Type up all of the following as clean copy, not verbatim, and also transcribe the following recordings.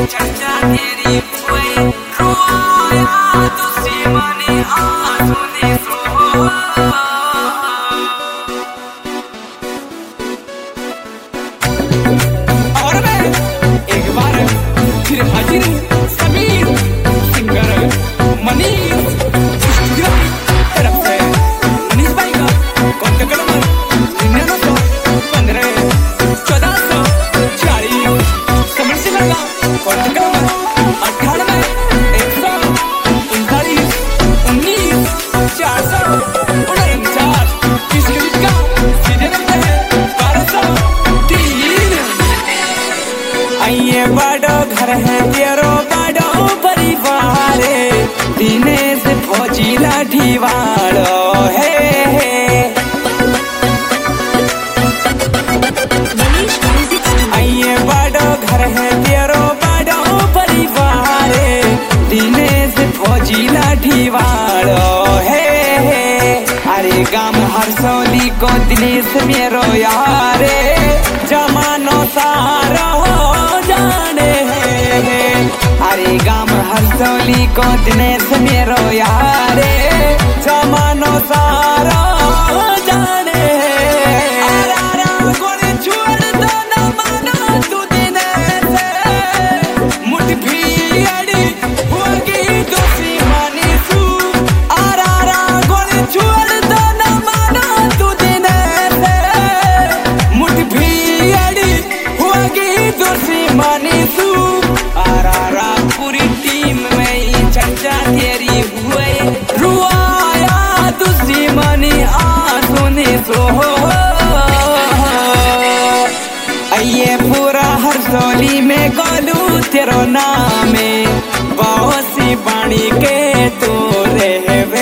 चर्चा तेरी हुए रोया तुझसे मने आंसू ने सो। और मैं एक बार फिर हाजिर हूँ समीर सिंगर मनीष स्टूडियो की तरफ से। मनीष भाई का कॉन्टेक्ट नंबर 9915 1440। समर से लगा कॉन्टेक्ट नंबर 98 139 19 449। इस गीत का सीधे नंबर है 1203। आइए बड़ो घर है तेरो बड़ो परिवार, दिनेश फौजी लाठी वालो है। आइए बड़ो घर है तेरो बड़ो परिवार, दिनेश फौजी लाठी वालो है। अरे गाम हरसौली को दिनेश मेरो यार, जमानो सारा हो जाने है। अरे गाम हरसौली को दिनेश मेरो यार, जमानो सारा हो जाने पूरी टीम में चर्चा तेरी हुए रुआया तुझसे मनी आंसू ने सो। आइए पूरा हरसौली में गोलू तेरो नाम, बहुत सी पानी के तो रहवे।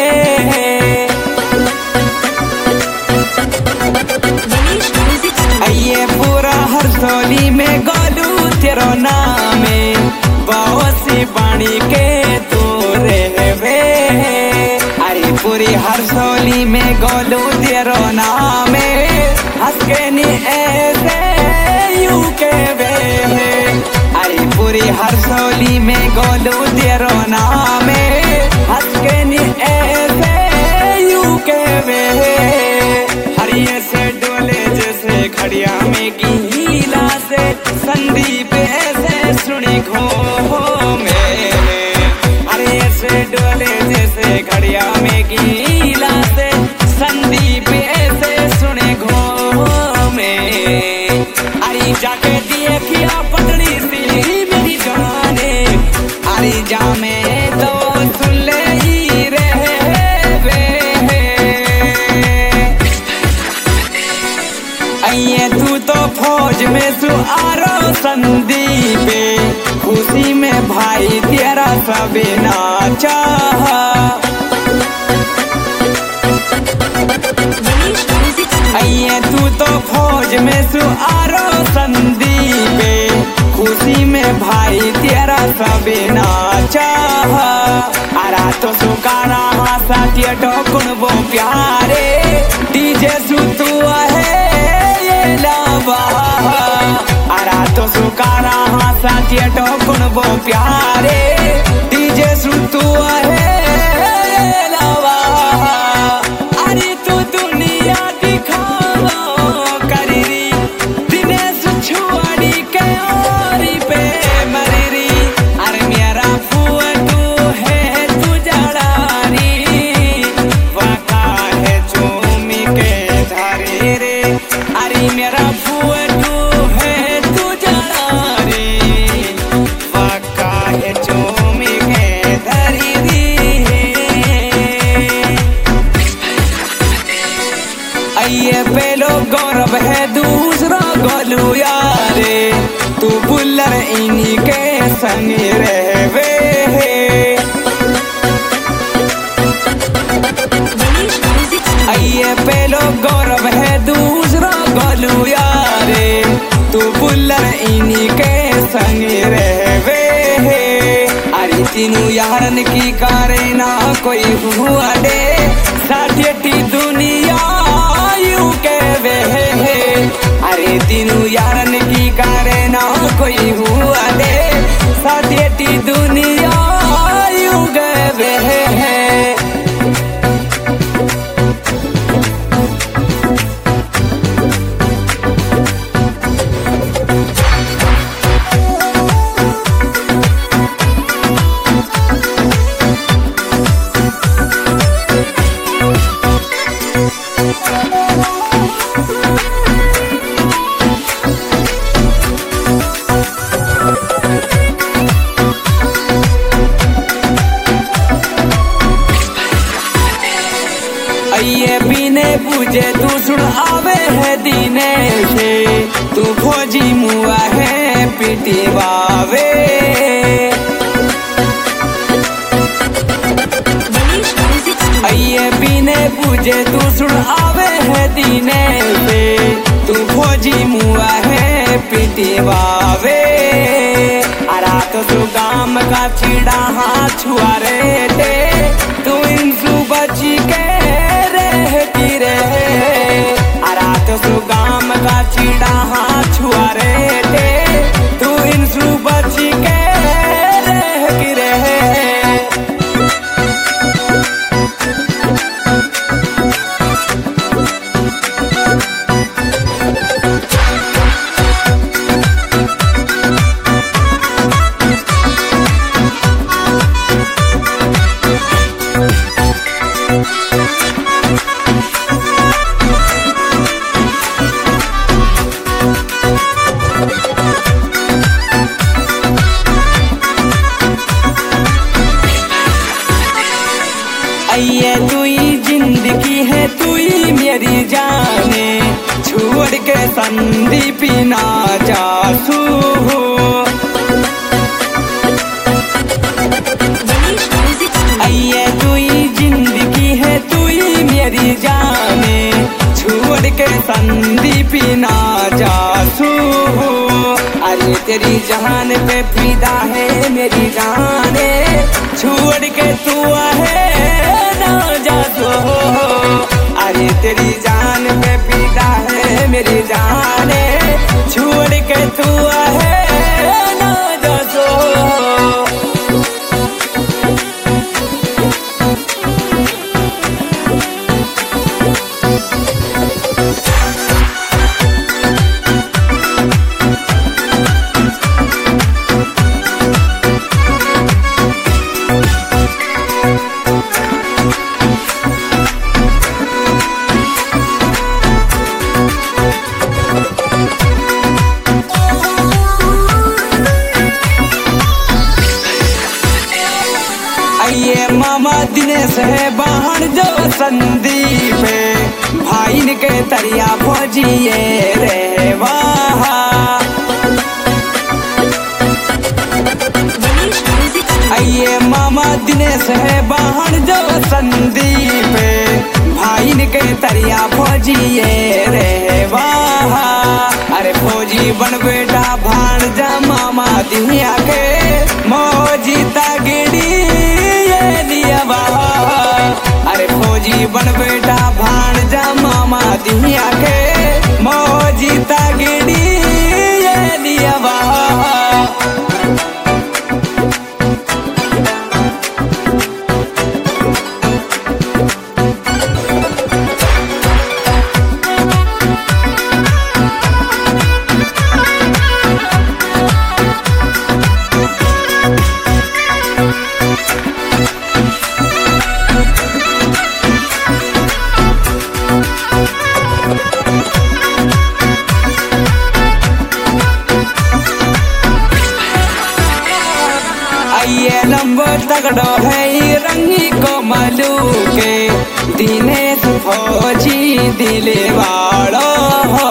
आइए पूरा हरसौली में गोलू तेरो नाम, बहुत सी पानी के तो रहवे। अरे पूरी हरसौली में गोलू तेरो नाम, हंस के नी ऐसे यूं के वे। अरे पूरी हरसौली में गोलू तेरो नाम, हंस के नी ऐसे यूं के वे। हरिये से डोले जैसे खड़िया में गीला से, संदीप ऐसे सुनी घो में। अरे ऐसे डोले जैसे खड़िया में गीला से, संदीप ऐसे सुने घो में। अरे जाके दिए किया पटड़ी सी मेरी जाने, अरे जा में तो सुन ले ही रहे वे। आइए तू तो फौज में सुआरो संदीप, खुशी में भाई तेरा सब नाचा। आइए तू तो फौज में सुआरो संदीप, खुशी में भाई तेरा सब नाचा। अरा तो सुकारा हासा टोकुन वो प्यारे, डीजे सुतु है ये लावा। अरा तो सुकारा हासा टोकुन वो प्यारे, डीजे सुतु है ये लावा। अरे तू दुनिया दिखाओ करीरी, दिनेश छुआड़ी के ओरी पे मरीरी। अरे मेरा फुआ तू है तू जड़ारी, वाका है चूमी के धारे रे। अरे मेरा फुआ तू है तू जड़ारी, वाका है चूमी के धारी री। आइए पहलो गौरव है दूसरा गोलू यारे, तू बुल्लर इन्हीं के संग रहवे। आइए पहलो गौरव है दूसरा गोलू यारे, तू बुल्लर इन्हीं के संग रहवे। अरे तीनों यारन की कारे ना कोई हुआ दे, साथी दुनिया यूं के वे। अरे तीनों यारन की करे ना कोई हुआ दे साथी दुनिया यूं गए है। ये बिने पूजे तू सुन आवे है दीने से तू फौजी मुआ है पीटी बावे। ये बिने पूजे तू सुन आवे है दीने से तू फौजी मुआ है पीटी बावे। अरा तो तू गाम का चिड़ा हाथ छुआ रे दे तू इंसु बची के गाम का चिड़ा हाथ छुआ रे थे तू इंसु बची के रह की रहे। ये तू ही जिंदगी है तू ही मेरी जाने छोड़ के संदीप ना जासू। ये तू ही जिंदगी है तू ही मेरी जाने छोड़ के संदीप ना जासू। अरे तेरी जान पे फिदा है मेरी जाने छोड़ के तू है अरे तेरी जान पे पीता है मेरी जाने छोड़ के तू है ना जसो। ये मामा दिनेश है बाहर जो संदीप भाई ने के तरिया फौजिए रे वाहा। ये मामा दिनेश है बाहर जो संदीप भाई ने के तरिया फौजिए रे वाहा। अरे फौजी बन बेटा भाण जा मामा दिया के मौजी तगड़ी अरे फौजी बन बेटा भाण जा मामा दिया के मौजी तगड़ी ये दिया ये लंबो तगड़ो है ये रंगी को मलू के दिनेश फौजी दिले वालो हो।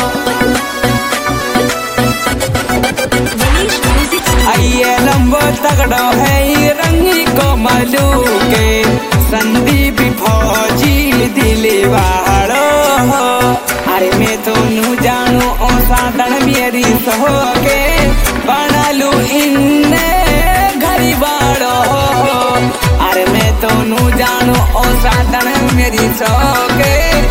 ये लंबो तगड़ो है ये रंगी को मलू के संदीप फौजी दिले वालो हो। अरे मैं तो नू जानू ओ साधन मेरी सहो के बना लू इन्ने बाड़ो। अरे मैं तो नू जानू ओ साधन मेरी सो के